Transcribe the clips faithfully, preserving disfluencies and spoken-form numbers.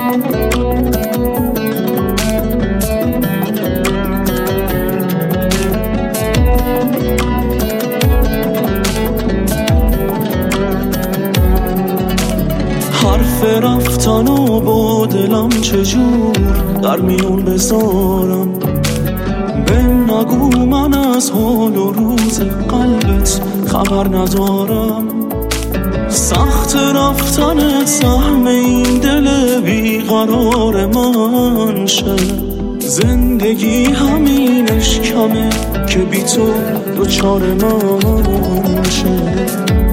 حرف رفتن و با دلم چجور در میون بذارم، به نگو من از حال و روز قلبت خبر ندارم. سخت رفتن سهم این دل بیقرار من شه، زندگی همینش کمه که بی تو دوچار من شه.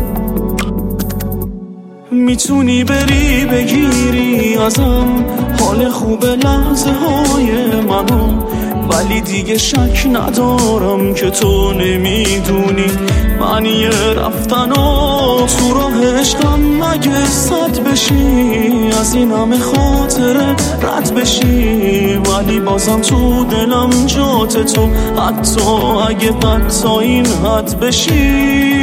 میتونی بری بگیری ازم حال خوب لحظه های منو، ولی دیگه شک ندارم که تو نمیدونی معنی رفتن و تو راه عشقم مگه صد بشی از این همه خاطره رد بشی، ولی بازم تو دلم جات تو، حتی اگه بد تا این حد بشی.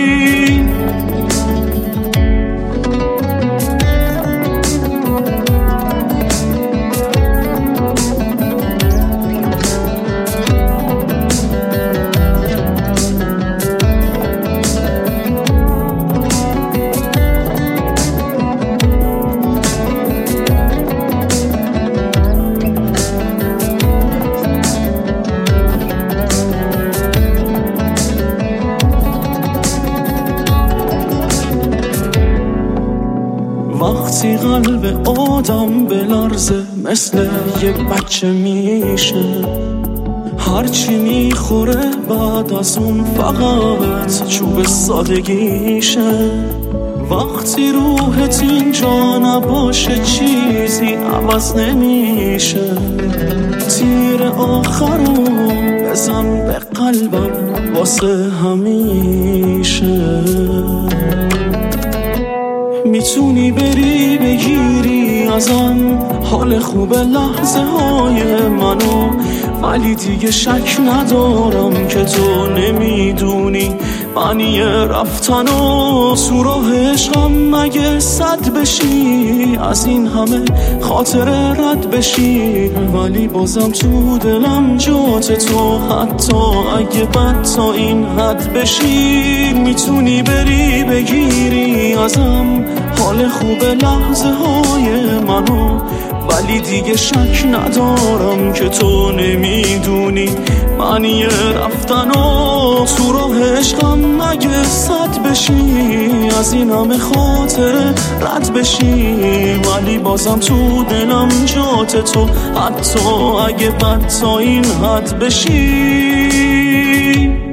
وقتی قلب آدم بلرزه مثل یه بچه میشه، هرچی میخوره بعد از اون فقط چوب سادگیشه. وقتی روحت اینجا نباشه چیزی عوض نمیشه، تیر آخرو بزن به قلبم واسه همیشه. میتونی بری بگیری ازم حال خوب لحظه های منو، ولی دیگه شک ندارم که تو نمیدونی معنی رفتن و تو راه عشقم مگه صد بشی از این همه خاطره رد بشی، ولی بازم تو دلم جات تو، حتی اگه بد تا این حد بشی. میتونی بری بگیری ازم حال خوب لحظه های منو، ولی دیگه شک ندارم که تو نمیدونی معنی رفتن و تو راه عشقم مگه صد بشی از این همه خاطره رد بشی، ولی بازم تو دلم جات تو، حتی اگه بد تا این حد بشی.